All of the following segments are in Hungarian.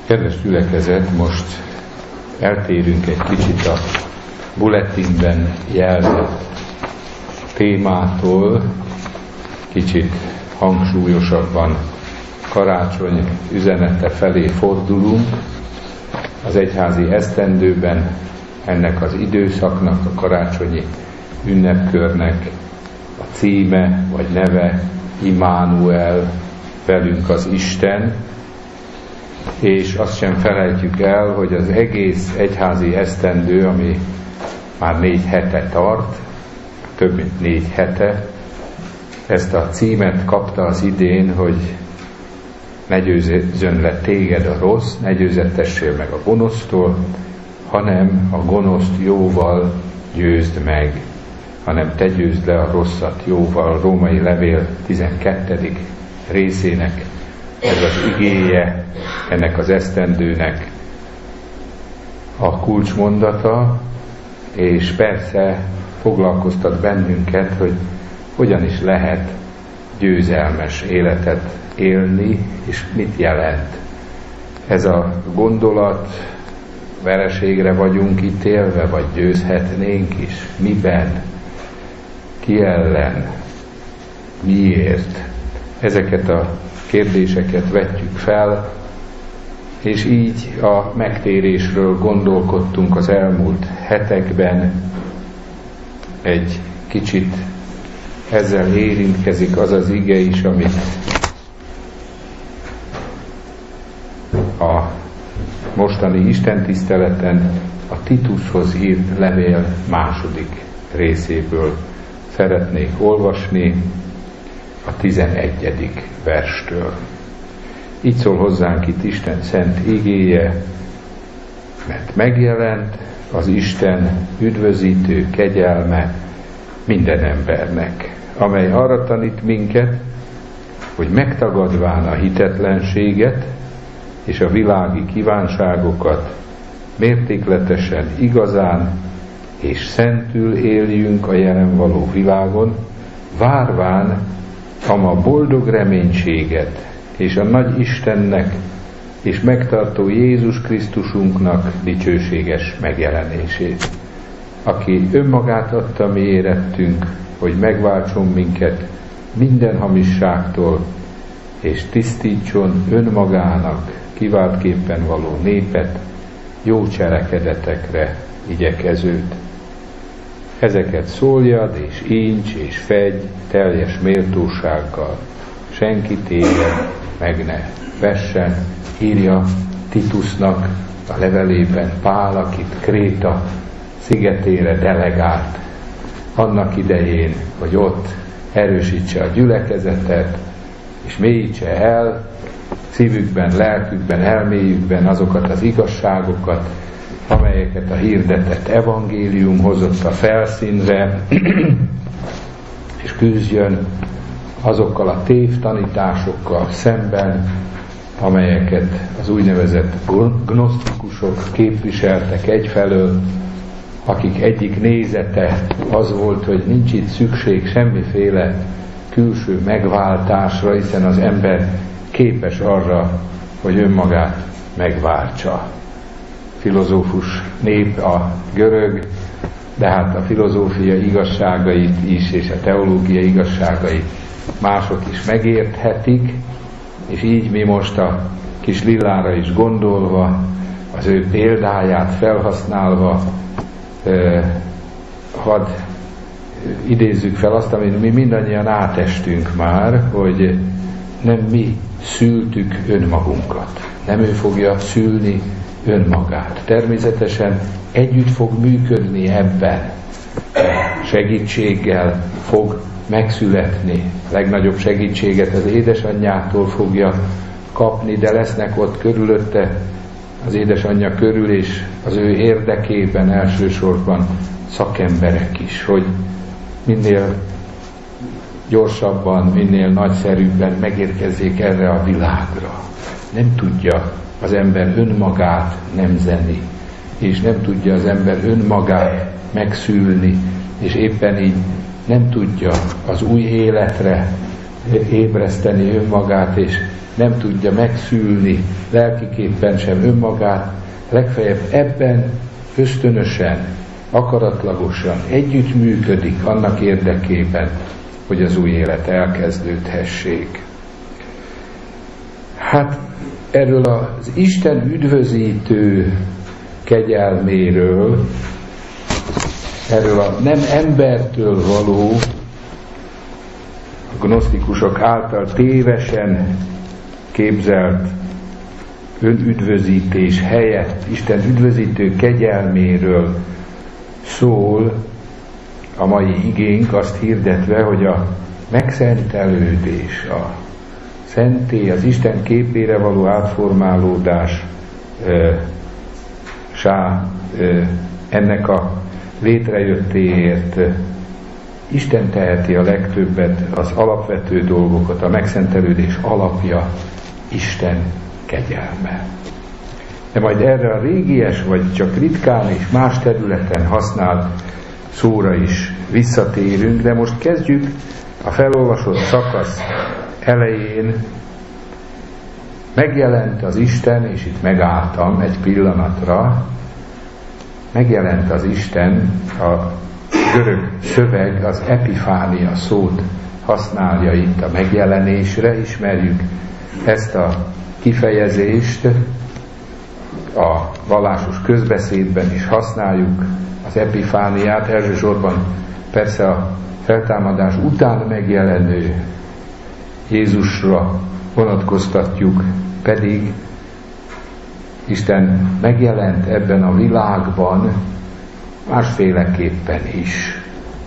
Kedves gyülekezet, most eltérünk egy kicsit a bulletinben jelzett témától, kicsit hangsúlyosabban karácsony üzenete felé fordulunk. Az egyházi esztendőben ennek az időszaknak, a karácsonyi ünnepkörnek a címe vagy neve Immanuel, velünk az Isten, és azt sem felejtjük el, hogy az egész egyházi esztendő, ami már 4 hete tart, több mint 4 hete, ezt a címet kapta az idén, hogy ne győzzön le téged a rossz, ne győzettessél meg a gonosztól, hanem a gonoszt jóval győzd meg, hanem te győzd le a rosszat jóval. Római levél 12. részének ez az igéje, ennek az esztendőnek a kulcsmondata, és persze foglalkoztat bennünket, hogy hogyan is lehet győzelmes életet élni, és mit jelent ez a gondolat. Vereségre vagyunk ítélve, vagy győzhetnénk is? Miben? Ki ellen? Miért? Ezeket a kérdéseket vetjük fel, és így a megtérésről gondolkodtunk az elmúlt hetekben. Egy kicsit ezzel érintkezik az az ige is, amit a mostani istentiszteleten a Titushoz írt levél 2. részéből szeretnék olvasni, a 11. verstől. Így szól hozzánk itt Isten szent igéje, mert megjelent az Isten üdvözítő kegyelme minden embernek, amely arra tanít minket, hogy megtagadván a hitetlenséget és a világi kívánságokat mértékletesen, igazán és szentül éljünk a jelen való világon, várván a boldog reménységet és a nagy Istennek és megtartó Jézus Krisztusunknak dicsőséges megjelenését, aki önmagát adta mi érettünk, hogy megváltson minket minden hamisságtól, és tisztítson önmagának kiváltképpen való népet, jó cselekedetekre igyekezőt. Ezeket szóljad és ínts és fegy teljes méltósággal, senki téged meg ne vessen, írja Titusnak a levelében Pál, akit Kréta szigetére delegált annak idején, hogy ott erősítse a gyülekezetet, és mélyítse el szívükben, lelkükben, elméjükben azokat az igazságokat, amelyeket a hirdetett evangélium hozott a felszínre, és küzdjön azokkal a tévtanításokkal szemben, amelyeket az úgynevezett gnosztikusok képviseltek egyfelől, akik egyik nézete az volt, hogy nincs itt szükség semmiféle külső megváltásra, hiszen az ember képes arra, hogy önmagát megváltsa. Filozófus nép a görög, de hát a filozófia igazságait is, és a teológia igazságait mások is megérthetik, és így mi most a kis Lillára is gondolva, az ő példáját felhasználva, hadd idézzük fel azt, amit mi mindannyian átestünk már, hogy nem mi szültük önmagunkat. Nem ő fogja szülni önmagát. Természetesen együtt fog működni ebben. Segítséggel fog megszületni. A legnagyobb segítséget az édesanyjától fogja kapni, de lesznek ott körülötte, az édesanyja körül és az ő érdekében elsősorban szakemberek is, hogy minél gyorsabban, minél nagyszerűbben megérkezzék erre a világra. Nem tudja az ember önmagát nemzeni, és nem tudja az ember önmagát megszülni, és éppen így nem tudja az új életre ébreszteni önmagát, és nem tudja megszülni lelkiképpen sem önmagát, legfeljebb ebben ösztönösen, akaratlagosan együttműködik annak érdekében, hogy az új élet elkezdődhessék. Hát erről az Isten üdvözítő kegyelméről, erről a nem embertől való, a gnosztikusok által tévesen képzelt önüdvözítés helyett Isten üdvözítő kegyelméről szól a mai igénk, azt hirdetve, hogy a megszentelődés, a szentély, az Isten képére való átformálódás ennek a létrejöttéért Isten teheti a legtöbbet, az alapvető dolgokat, a megszentelődés alapja Isten kegyelme. De majd erre a régies, vagy csak ritkán és más területen használt szóra is visszatérünk, de most kezdjük a felolvasott szakasz elején. Megjelent az Isten, és itt megálltam egy pillanatra, megjelent az Isten, a görög szöveg az epifánia szót használja itt a megjelenésre, ismerjük ezt a kifejezést, a vallásos közbeszédben is használjuk az epifániát, elsősorban persze a feltámadás után megjelenő Jézusra vonatkoztatjuk, pedig Isten megjelent ebben a világban másféleképpen is.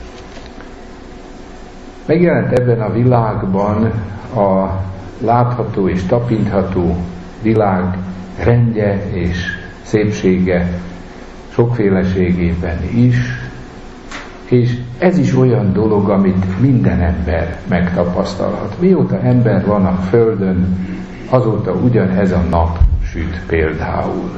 Megjelent ebben a világban a látható és tapintható világ rendje és szépsége sokféleségében is, és ez is olyan dolog, amit minden ember megtapasztalhat. Mióta ember van a Földön, azóta ugyanez a nap süt például.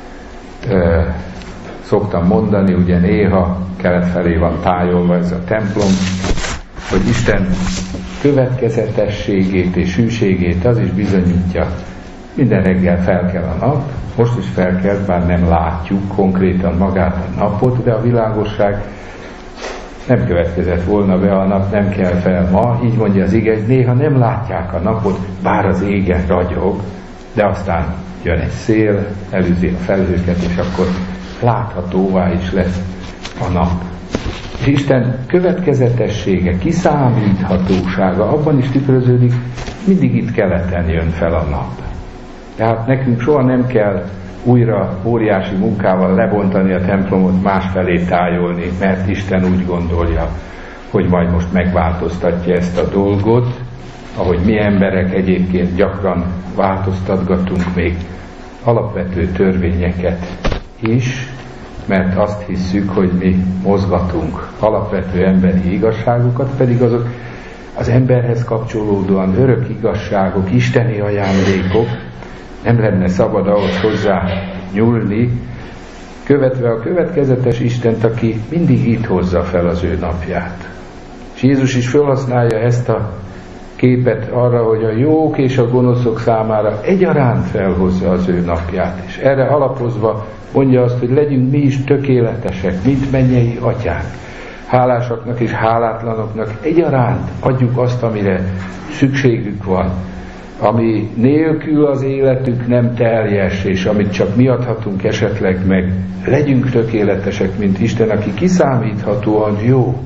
Szoktam mondani, ugye néha kelet felé van tájolva ez a templom, hogy Isten következetességét és hűségét az is bizonyítja. Minden reggel felkel a nap, most is felkelt, bár nem látjuk konkrétan magát a napot, de a világosság nem következett volna be a nap, nem kell fel ma, így mondja az ige, néha nem látják a napot, bár az égen ragyog, de aztán jön egy szél, elűzi a felhőket, és akkor láthatóvá is lesz a nap. És Isten következetessége, kiszámíthatósága abban is tükröződik, mindig itt keleten jön fel a nap. Tehát nekünk soha nem kell újra óriási munkával lebontani a templomot, másfelé tájolni, mert Isten úgy gondolja, hogy majd most megváltoztatja ezt a dolgot, ahogy mi emberek egyébként gyakran változtatgatunk még alapvető törvényeket is, mert azt hisszük, hogy mi mozgatunk alapvető emberi igazságokat, pedig azok az emberhez kapcsolódóan örök igazságok, isteni ajándékok, nem lenne szabad ahhoz hozzá nyúlni, követve a következetes Istent, aki mindig itt hozza fel az ő napját. És Jézus is felhasználja ezt a képet arra, hogy a jók és a gonoszok számára egyaránt felhozza az ő napját. És erre alapozva mondja azt, hogy legyünk mi is tökéletesek, mint mennyei atyánk. Hálásaknak és hálátlanoknak egyaránt adjuk azt, amire szükségük van, ami nélkül az életük nem teljes, és amit csak mi adhatunk esetleg meg, legyünk tökéletesek, mint Isten, aki kiszámíthatóan jó.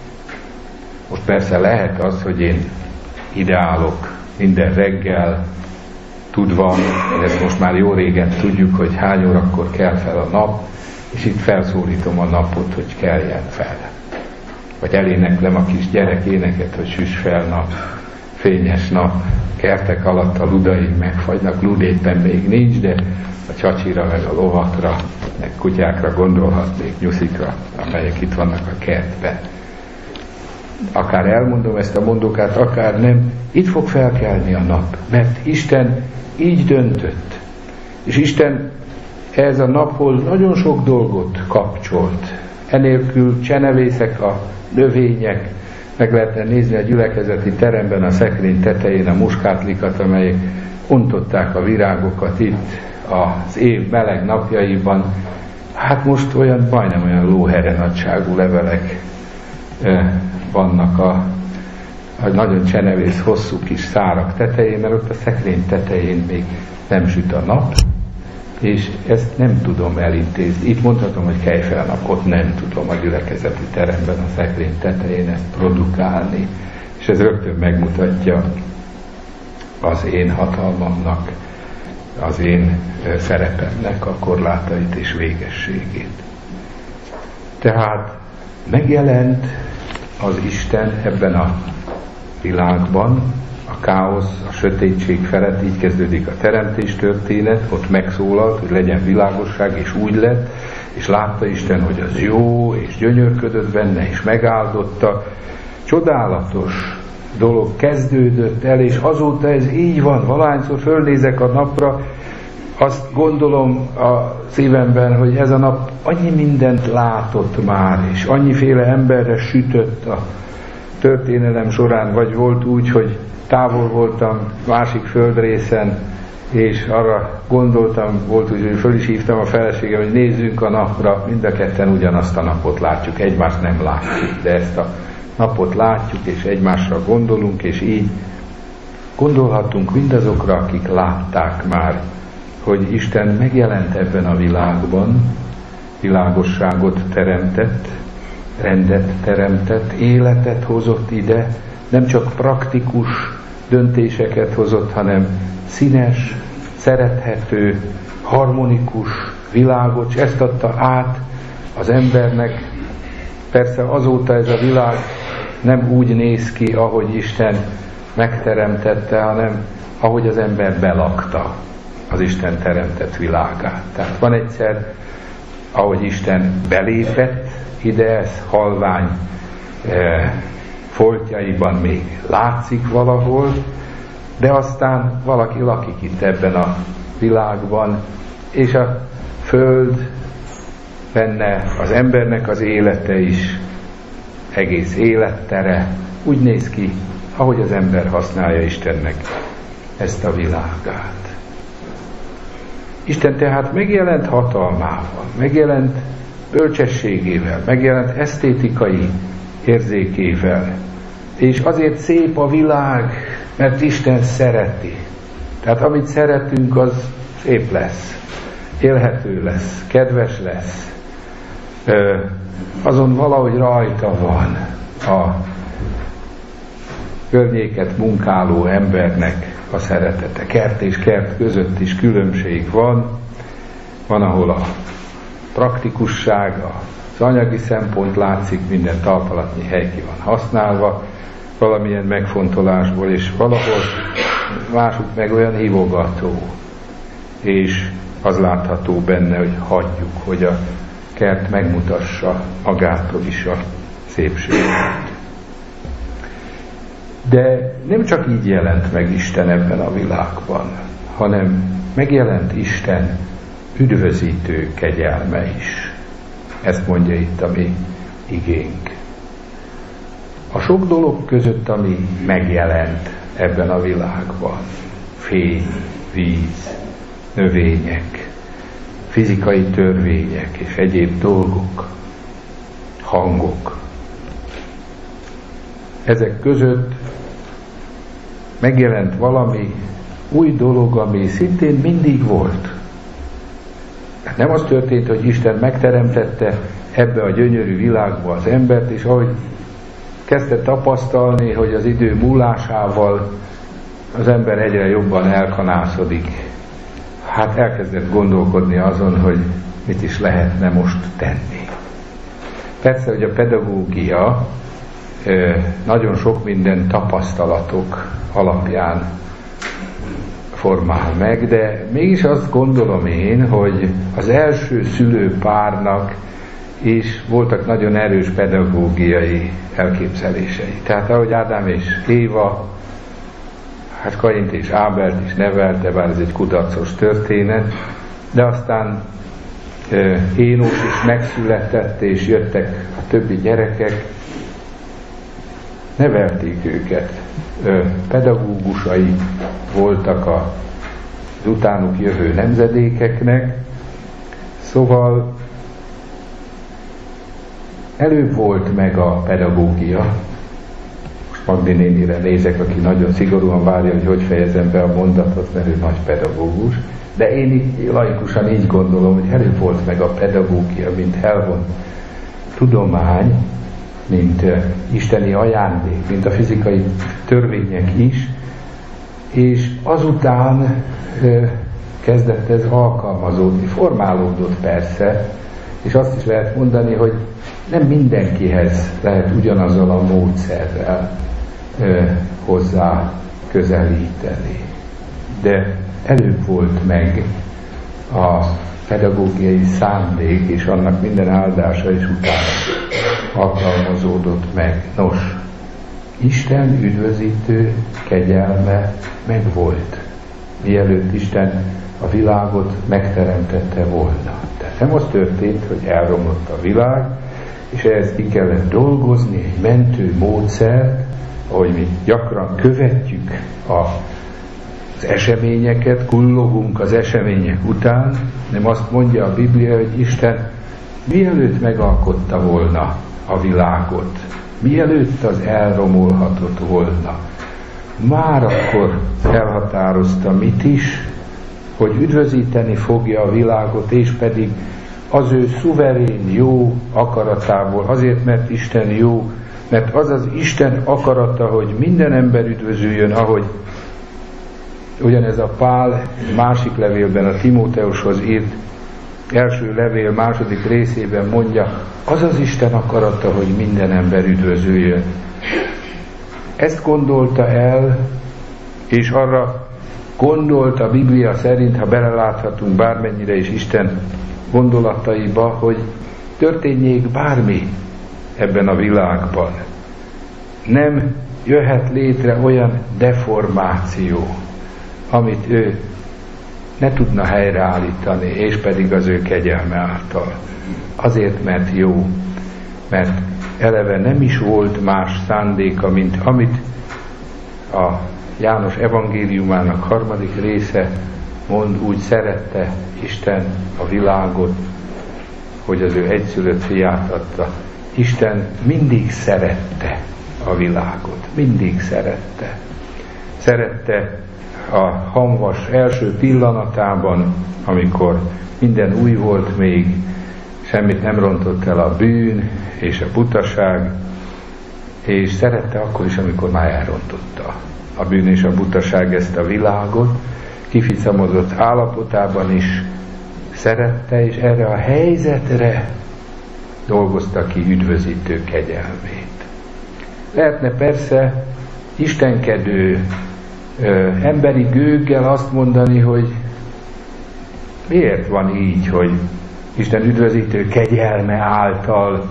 Most persze lehet az, hogy én ideálok minden reggel, tudva, ezt most már jó régen tudjuk, hogy hány órakor kell fel a nap, és itt felszólítom a napot, hogy keljen fel. Vagy eléneklem a kis gyerek éneket, hogy süss fel nap, fényes nap, kertek alatt a ludaim megfagynak, lud éppen még nincs, de a csacsira, meg a lovakra, meg kutyákra gondolhatnék, nyuszikra, amelyek itt vannak a kertben. Akár elmondom ezt a mondókát, akár nem, itt fog felkelni a nap, mert Isten így döntött. És Isten ehhez a naphoz nagyon sok dolgot kapcsolt. Enélkül csenevészek a növények, Meg lehetne nézni a gyülekezeti teremben a szekrény tetején a muskátlikat, amelyek ontották a virágokat itt az év meleg napjaiban. Hát most majdnem olyan lóhere nagyságú levelek vannak a nagyon csenevész, hosszú kis szárak tetején, mert ott a szekrény tetején még nem süt a nap, és ezt nem tudom elintézni. Itt mondhatom, hogy Kejfel-nap, ott nem tudom a gyülekezeti teremben a szekrény tetején ezt produkálni. És ez rögtön megmutatja az én hatalmamnak, az én szerepemnek a korlátait és végességét. Tehát megjelent az Isten ebben a világban, a káosz, a sötétség felett, így kezdődik a teremtés történet, ott megszólalt, hogy legyen világosság, és úgy lett, és látta Isten, hogy az jó, és gyönyörködött benne, és megáldotta. Csodálatos dolog kezdődött el, és azóta ez így van. Valahányszor fölnézek a napra, azt gondolom a szívemben, hogy ez a nap annyi mindent látott már, és annyiféle emberre sütött a történelem során, vagy volt úgy, hogy távol voltam másik földrészen, és arra gondoltam, volt úgy, hogy föl is hívtam a feleségem, hogy nézzünk a napra, mind a ketten ugyanazt a napot látjuk, egymást nem látjuk, de ezt a napot látjuk, és egymásra gondolunk, és így gondolhatunk mindazokra, akik látták már, hogy Isten megjelent ebben a világban, világosságot teremtett, rendet teremtett, életet hozott ide, nem csak praktikus döntéseket hozott, hanem színes, szerethető, harmonikus világot, és ezt adta át az embernek. Persze azóta ez a világ nem úgy néz ki, ahogy Isten megteremtette, hanem ahogy az ember belakta az Isten teremtett világát. Tehát van egyszer, ahogy Isten belépett ide, ez halvány foltjaiban még látszik valahol, de aztán valaki lakik itt ebben a világban, és a föld, benne az embernek az élete is, egész élettere úgy néz ki, ahogy az ember használja Istennek ezt a világát. Isten tehát megjelent hatalmával, megjelent bölcsességével, megjelent esztétikai érzékével, és azért szép a világ, mert Isten szereti. Tehát amit szeretünk, az szép lesz, élhető lesz, kedves lesz, azon valahogy rajta van a környéket munkáló embernek a szeretete. Kert és kert között is különbség van, ahol a praktikusság, az anyagi szempont látszik, minden talpalatnyi hely ki van használva valamilyen megfontolásból, és valahol másuk meg olyan hívogató, és az látható benne, hogy hagyjuk, hogy a kert megmutassa magától is a szépséget. De nem csak így jelent meg Isten ebben a világban, hanem megjelent Isten üdvözítő kegyelme is. Ezt mondja itt a mi igénk. A sok dolog között, ami megjelent ebben a világban, fény, víz, növények, fizikai törvények és egyéb dolgok, hangok. Ezek között megjelent valami új dolog, ami szintén mindig volt. Nem az történt, hogy Isten megteremtette ebbe a gyönyörű világba az embert, és ahogy kezdte tapasztalni, hogy az idő múlásával az ember egyre jobban elkanászodik, hát elkezdett gondolkodni azon, hogy mit is lehetne most tenni. Persze, hogy a pedagógia nagyon sok minden tapasztalatok alapján formál meg, de mégis azt gondolom én, hogy az első szülőpárnak is voltak nagyon erős pedagógiai elképzelései. Tehát ahogy Ádám és Éva, hát Kaint és Ábelt is nevelte, bár ez egy kudarcos történet, de aztán Énok is megszületett, és jöttek a többi gyerekek. nevelték őket. Pedagógusai voltak az utánuk jövő nemzedékeknek, szóval előbb volt meg a pedagógia. Most Magdi nénire nézek, aki nagyon szigorúan várja, hogy fejezem be a mondatot, mert ő nagy pedagógus. De én így, laikusan így gondolom, hogy előbb volt meg a pedagógia, mint elvont tudomány, mint isteni ajándék, mint a fizikai törvények is, és azután kezdett ez alkalmazódni, formálódott persze, és azt is lehet mondani, hogy nem mindenkihez lehet ugyanazzal a módszerrel hozzá közelíteni. De előbb volt meg a pedagógiai szándék, és annak minden áldása is utána alkalmazódott meg. Nos, Isten üdvözítő kegyelme megvolt, mielőtt Isten a világot megteremtette volna. Tehát nem az történt, hogy elromlott a világ, és ehhez ki kellett dolgozni egy mentő módszert, ahogy mi gyakran követjük az eseményeket, kullogunk az események után, nem azt mondja a Biblia, hogy Isten mielőtt megalkotta volna a világot, mielőtt az elromolhatott volna, már akkor elhatározta mit is, hogy üdvözíteni fogja a világot, és pedig az ő szuverén jó akaratából, azért, mert Isten jó, mert az az Isten akarata, hogy minden ember üdvözüljön, ahogy ugyanez a Pál másik levélben, a Timóteushoz írt első levél második részében mondja, az az Isten akarata, hogy minden ember üdvözüljön. Ezt gondolta el, és arra gondolt a Biblia szerint, ha beleláthatunk bármennyire is Isten gondolataiba, hogy történjék bármi ebben a világban. Nem jöhet létre olyan deformáció, amit ő ne tudna helyreállítani, és pedig az ő kegyelme által. Azért, mert jó, mert eleve nem is volt más szándéka, mint amit a János evangéliumának 3. része mond, úgy szerette Isten a világot, hogy az ő egyszülött fiát adta. Isten mindig szerette a világot, mindig szerette. Szerette a hamvas első pillanatában, amikor minden új volt még, semmit nem rontott el a bűn és a butaság, és szerette akkor is, amikor már elrontotta a bűn és a butaság ezt a világot, kificamodott állapotában is szerette, és erre a helyzetre dolgozta ki üdvözítő kegyelmét. Lehetne persze istenkedő emberi gőggel azt mondani, hogy miért van így, hogy Isten üdvözítő kegyelme által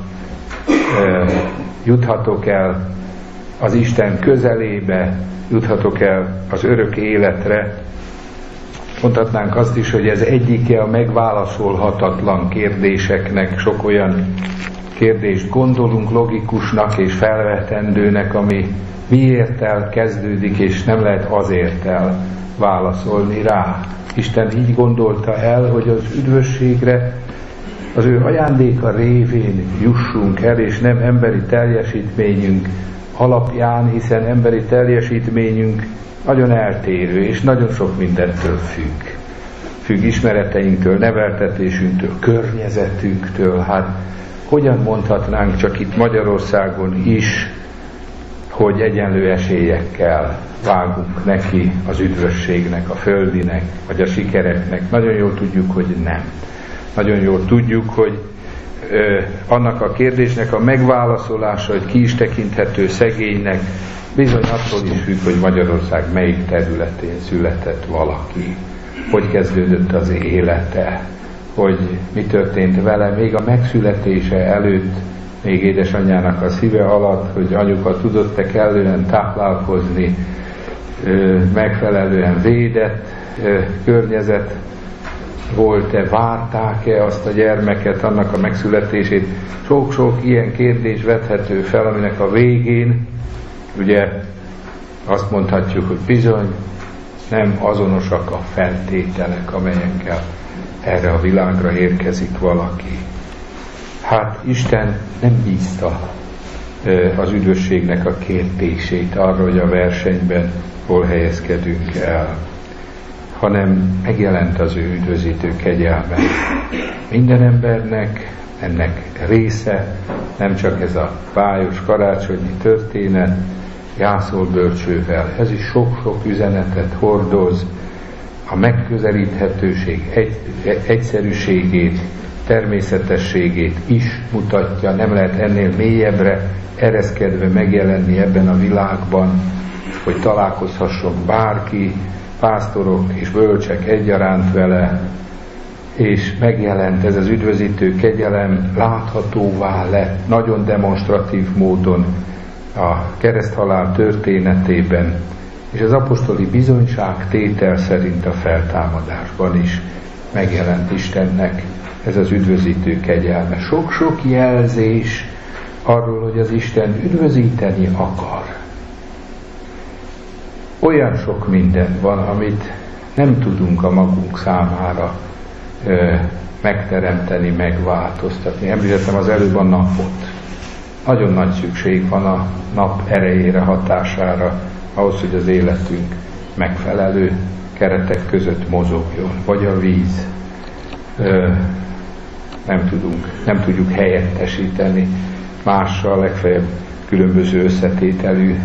juthatok el az Isten közelébe, juthatok el az örök életre. Mondhatnánk azt is, hogy ez egyike a megválaszolhatatlan kérdéseknek, sok olyan kérdést gondolunk logikusnak és felvetendőnek, ami miérttel kezdődik, és nem lehet azérttel válaszolni rá. Isten így gondolta el, hogy az üdvösségre az ő ajándéka révén jussunk el, és nem emberi teljesítményünk alapján, hiszen emberi teljesítményünk nagyon eltérő, és nagyon sok mindentől függ. Függ ismereteinktől, neveltetésünktől, környezetünktől. Hát hogyan mondhatnánk csak itt Magyarországon is, hogy egyenlő esélyekkel vágunk neki az üdvösségnek, a földinek, vagy a sikereknek. Nagyon jól tudjuk, hogy nem. Nagyon jól tudjuk, hogy annak a kérdésnek a megválaszolása, hogy ki is tekinthető szegénynek, bizony attól is függ, hogy Magyarország melyik területén született valaki, hogy kezdődött az élete, hogy mi történt vele, még a megszületése előtt, még édesanyjának a szíve alatt, hogy anyuka tudott-e kellően táplálkozni, megfelelően védett környezet volt-e, várták-e azt a gyermeket, annak a megszületését. Sok-sok ilyen kérdés vethető fel, aminek a végén Ugye azt mondhatjuk, hogy bizony nem azonosak a feltételek, amelyekkel erre a világra érkezik valaki. Hát Isten nem bízta az üdvösségnek a kérdését arra, hogy a versenyben hol helyezkedünk el, hanem megjelent az ő üdvözítő kegyelme. Minden embernek ennek része, nem csak ez a bájos karácsonyi történet, Jászol bölcsővel. Ez is sok-sok üzenetet hordoz, a megközelíthetőség egyszerűségét, természetességét is mutatja, nem lehet ennél mélyebbre ereszkedve megjelenni ebben a világban, hogy találkozhasson bárki, pásztorok és bölcsek egyaránt vele, és megjelent ez az üdvözítő kegyelem, láthatóvá lett nagyon demonstratív módon a kereszthalál történetében, és az apostoli bizonyságtétel szerint a feltámadásban is megjelent Istennek ez az üdvözítő kegyelme. Sok-sok jelzés arról, hogy az Isten üdvözíteni akar. Olyan sok minden van, amit nem tudunk a magunk számára megteremteni, megváltoztatni. Említettem az előbb a napot. Nagyon nagy szükség van a nap erejére, hatására, ahhoz, hogy az életünk megfelelő keretek között mozogjon. Vagy a víz. Nem tudjuk helyettesíteni mással, legfeljebb különböző összetételű,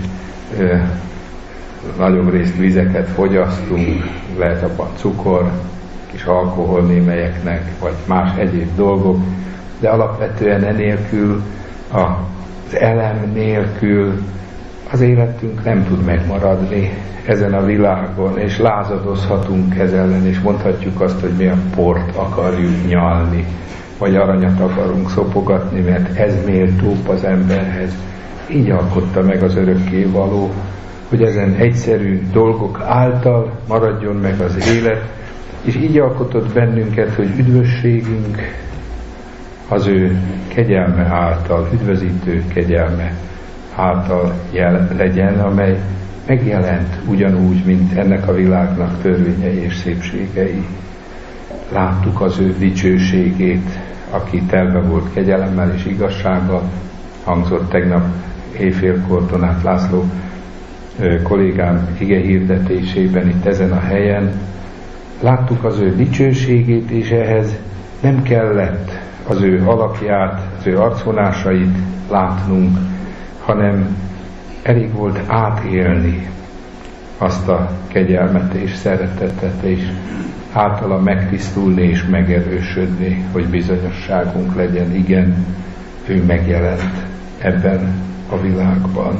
nagyobb részt vizeket fogyasztunk, lehet abban cukor, kis alkohol némelyeknek, vagy más egyéb dolgok, de alapvetően enélkül, az elem nélkül az életünk nem tud megmaradni ezen a világon, és lázadozhatunk ez ellen, és mondhatjuk azt, hogy mi a port akarjuk nyalni, vagy aranyat akarunk szopogatni, mert ez méltóbb az emberhez. Így alkotta meg az örökkévaló, hogy ezen egyszerű dolgok által maradjon meg az élet, és így alkotott bennünket, hogy üdvösségünk az ő kegyelme által, üdvözítő kegyelme által legyen, amely megjelent ugyanúgy, mint ennek a világnak törvényei és szépségei. Láttuk az ő dicsőségét, aki telve volt kegyelemmel és igazsággal, hangzott tegnap éjfélkor Donát László kollégám ige hirdetésében itt ezen a helyen. Láttuk az ő dicsőségét, és ehhez nem kellett az ő alakját, az ő arcvonásait látnunk, hanem elég volt átélni azt a kegyelmet és szeretetet, és általa megtisztulni és megerősödni, hogy bizonyosságunk legyen. Igen, ő megjelent ebben a világban.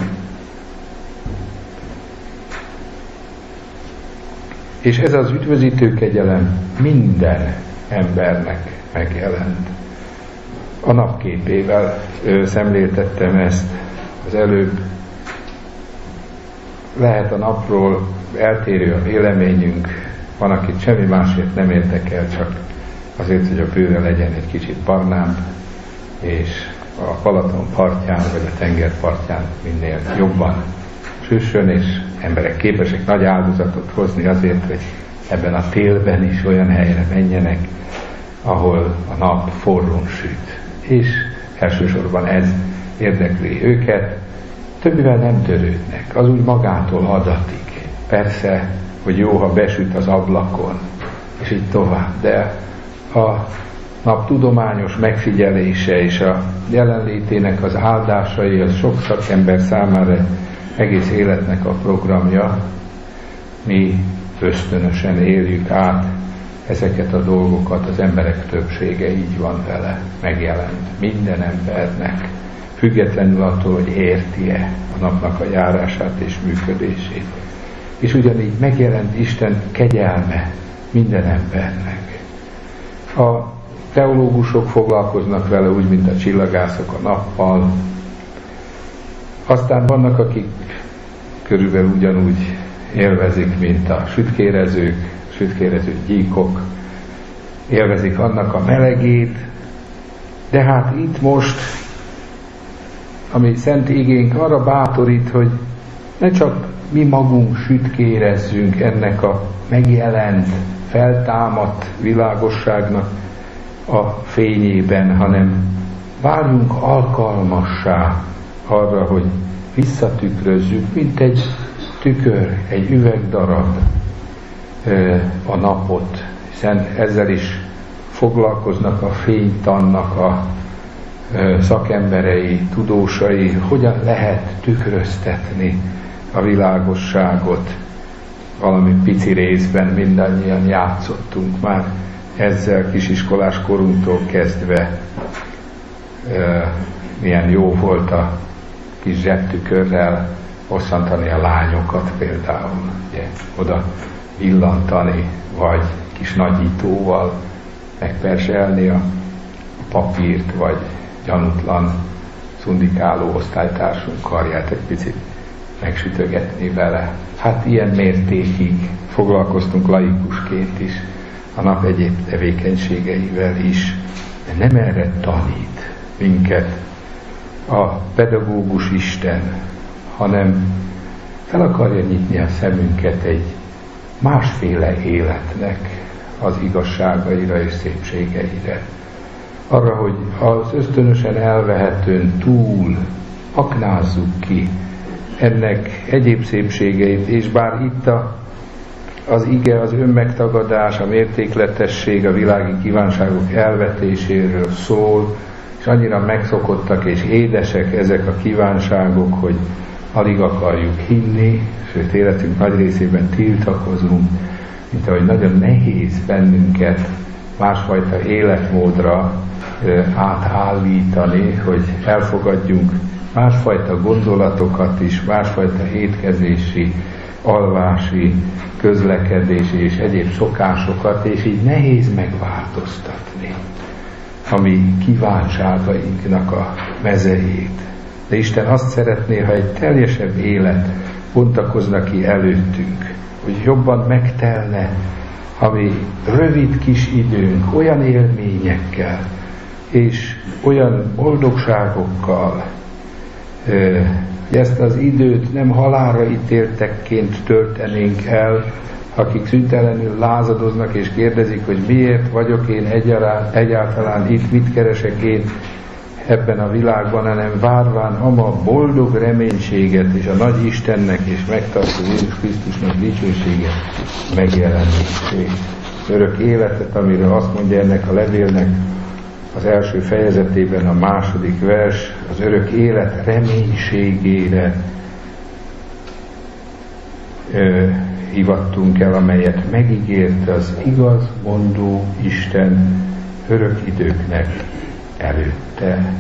És ez az üdvözítő kegyelem minden embernek megjelent. A napképével szemléltettem ezt az előbb. Lehet a napról eltérő a véleményünk, van, akit semmi másért nem érdekel, csak azért, hogy a bőre legyen egy kicsit barnább, és a Balaton partján, vagy a tenger partján minél jobban süssön, és emberek képesek nagy áldozatot hozni azért, hogy ebben a télben is olyan helyre menjenek, ahol a nap forrón süt. És elsősorban ez érdekli őket, többivel nem törődnek, az úgy magától adatik. Persze, hogy jó, ha besüt az ablakon, és így tovább, de a nap tudományos megfigyelése és a jelenlétének az áldásai, az sok szakember számára egész életnek a programja. Mi ösztönösen éljük át ezeket a dolgokat, az emberek többsége így van vele, megjelent minden embernek, függetlenül attól, hogy érti-e a napnak a járását és működését. És ugyanígy megjelent Isten kegyelme minden embernek. A teológusok foglalkoznak vele úgy, mint a csillagászok a nappal. Aztán vannak, akik körülbelül ugyanúgy élvezik, mint a sütkérező gyíkok, élvezik annak a melegét, de hát itt most, ami szent igénk arra bátorít, hogy Ne csak mi magunk sütkérezzünk ennek a megjelent, feltámadt világosságnak a fényében, hanem váljunk alkalmassá arra, hogy visszatükrözzük, mint egy tükör, egy üvegdarab a napot, hiszen ezzel is foglalkoznak a fénytannak a szakemberei, tudósai, hogyan lehet tükröztetni a világosságot. Valami pici részben mindannyian játszottunk már ezzel kisiskolás korunktól kezdve. Milyen jó volt a kis zsebtükörrel hosszantani a lányokat például, ugye, oda villantani, vagy kis nagyítóval megperselni a papírt, vagy gyanútlan szundikáló osztálytársunk karját egy picit megsütögetni vele. Hát ilyen mértékig foglalkoztunk laikusként is, a nap egyéb tevékenységeivel is, de nem erre tanít minket a pedagógus Isten, hanem fel akarja nyitni a szemünket egy másféle életnek az igazságaira és szépségeire. Arra, hogy az ösztönösen elvehetőn túl aknázzuk ki ennek egyéb szépségeit, és bár itt az ige, az önmegtagadás, a mértékletesség, a világi kívánságok elvetéséről szól, és annyira megszokottak és édesek ezek a kívánságok, hogy alig akarjuk hinni, sőt életünk nagy részében tiltakozunk, mint ahogy nagyon nehéz bennünket másfajta életmódra átállítani, hogy elfogadjunk másfajta gondolatokat is, másfajta étkezési, alvási, közlekedési és egyéb szokásokat, és így nehéz megváltoztatni a mi kívánságainknak a mezejét. De Isten azt szeretné, ha egy teljesebb élet bontakozna ki előttünk, hogy jobban megtelne a mi rövid kis időnk olyan élményekkel és olyan boldogságokkal, hogy ezt az időt nem halálra ítéltekként töltenénk el, akik szüntelenül lázadoznak és kérdezik, hogy miért vagyok én egyáltalán itt, mit keresek én ebben a világban, hanem várván ama boldog reménységet és a nagy Istennek és megtartó Jézus Krisztusnak dicsőséget megjelenítését. Örök életet, amiről azt mondja ennek a levélnek az első fejezetében a második vers, az örök élet reménységére hivattunk el, amelyet megígért az igaz mondó Isten örök időknek előtte.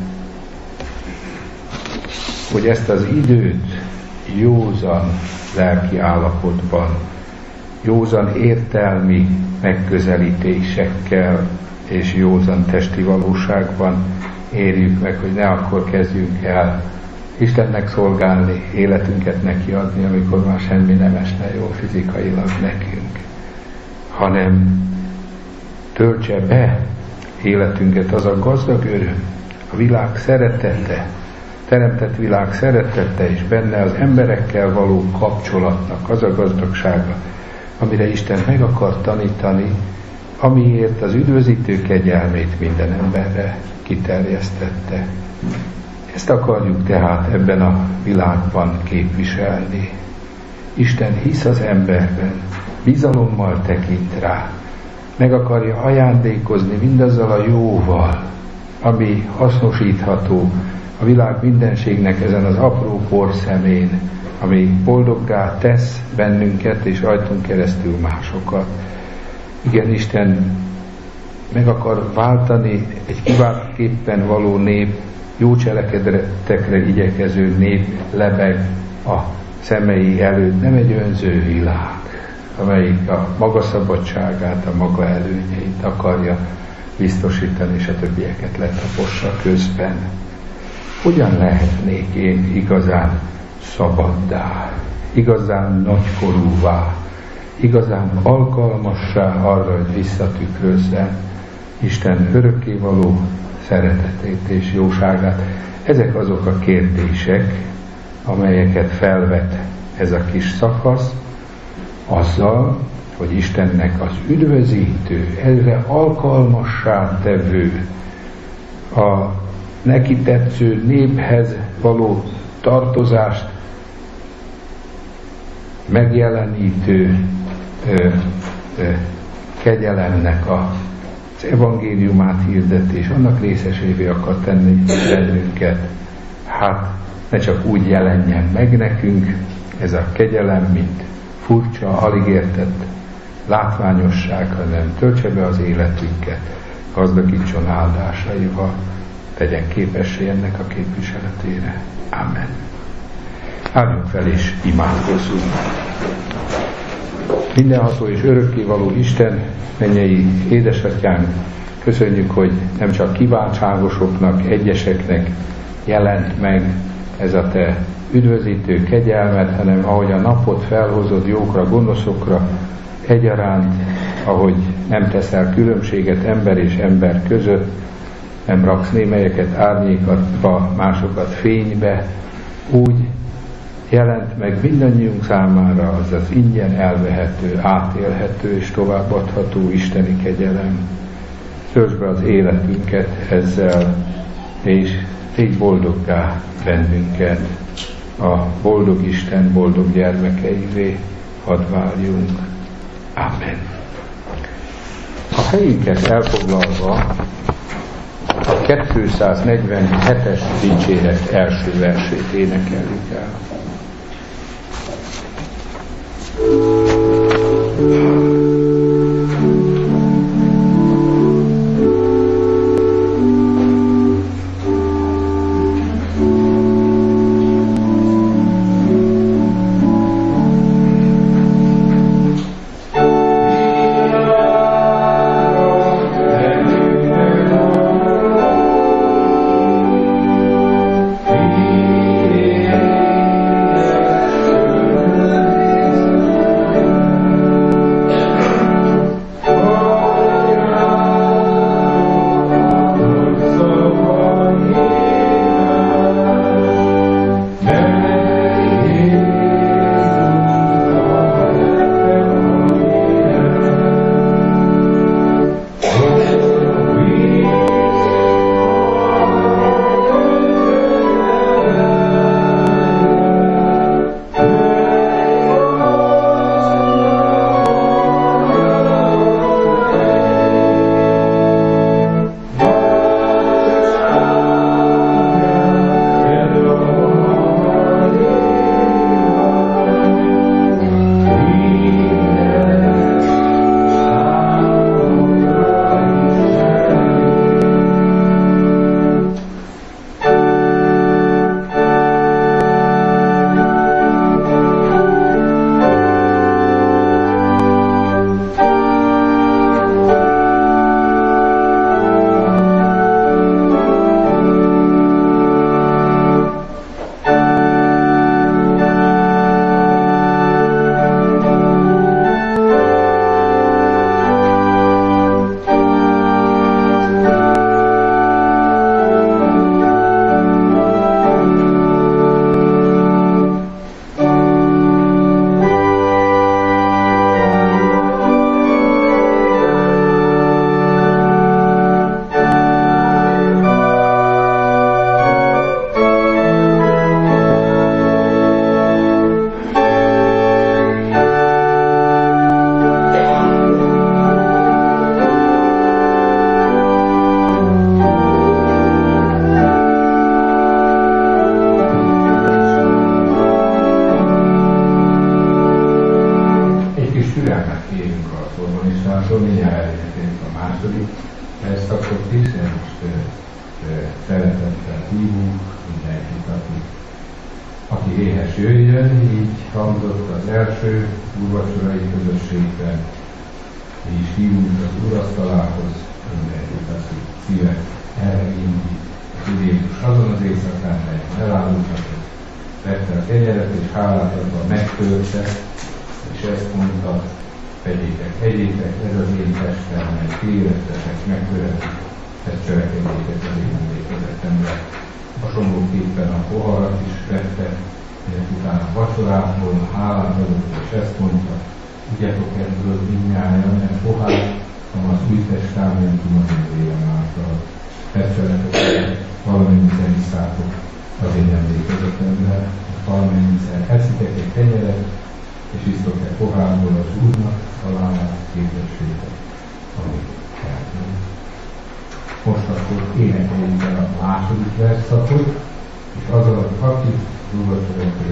Hogy ezt az időt józan lelki állapotban, józan értelmi megközelítésekkel és józan testi valóságban érjük meg, hogy ne akkor kezdjünk el Istennek szolgálni, életünket neki adni, amikor már semmi nem esne jól fizikailag nekünk, hanem töltse be életünket az a gazdag öröm, a világ szeretete, teremtett világ szeretete, és benne az emberekkel való kapcsolatnak az a gazdagsága, amire Isten meg akar tanítani, amiért az üdvözítő kegyelmét minden emberre kiterjesztette. Ezt akarjuk tehát ebben a világban képviselni. Isten hisz az emberben, bizalommal tekint rá, meg akarja ajándékozni mindazzal a jóval, ami hasznosítható a világ mindenségnek ezen az apró porszemén, ami boldoggá tesz bennünket és rajtunk keresztül másokat. Igen, Isten meg akar váltani egy kiváltképpen való nép, jó cselekedetekre igyekező nép lebeg a szemei előtt, nem egy önző világ, amelyik a maga szabadságát, a maga előnyeit akarja biztosítani, és a többieket letapossa közben. Hogyan lehetnék én igazán szabaddá, igazán nagykorúvá, igazán alkalmassá arra, hogy visszatükrözzem Isten örökkévaló szeretetét és jóságát? Ezek azok a kérdések, amelyeket felvet ez a kis szakasz, azzal, hogy Istennek az üdvözítő, erre alkalmassá tevő, a neki tetsző néphez való tartozást megjelenítő kegyelemnek az evangéliumát hirdeti, és annak részesévé akar tenni bennünket. Hát ne csak úgy jelenjen meg nekünk ez a kegyelem, mint furcsa, alig értett látványosság, hanem töltse be az életünket, gazdagítson áldásaival, tegyen képessé ennek a képviseletére. Amen. Álljunk fel és imádkozzunk. Mindenható és örökkévaló Isten, mennyei édesatyánk, köszönjük, hogy nem csak kiváltságosoknak, egyeseknek jelent meg ez a te üdvözítő kegyelmet, hanem ahogy a napot felhozod jókra, gonoszokra egyaránt, ahogy nem teszel különbséget ember és ember között, nem raksz némelyeket árnyékatba, másokat fénybe, úgy jelent meg mindannyiunk számára az az ingyen elvehető, átélhető és továbbadható isteni kegyelem. Töltsd be az életünket ezzel, és tégy boldoggá bennünket, a boldog Isten boldog gyermekeivé hadd váljunk. Amen. A helyünket elfoglalva a 247-es dicséret első versét énekeljük el. Szeretettel hívunk mindenkit, aki éhes jöjjön, így hangzott az első úrvacsorai közösségben. Mi is hívunk az úrasztalához, mindenkit, aki szíve erre indít. Az Úr Jézus azon az éjszakán, mely elállultatott, vette a kenyeret és hálát adva megtölte, és ezt mondta: vegyétek, egyétek, ez az én testem, mely kiérettetek, megtöretik, ezt cselekedjétek az én emlékezetemre. Hasonlóképpen a poharat is vette, utána a vacsorából hálát adott, és ezt mondta, igyatok ebből mindnyájan, mert pohártam az új testamentum az én vérem által. Fesseletek, valamennyiszer iszátok az én emlékezetemre, valamennyiszer eszitek egy kenyeret, és isztok egy pohárból az Úrnak halálát képessétek, amit elmond. Most akkor énekeljük el a második verszakot, és azzal, aki úrvacsorai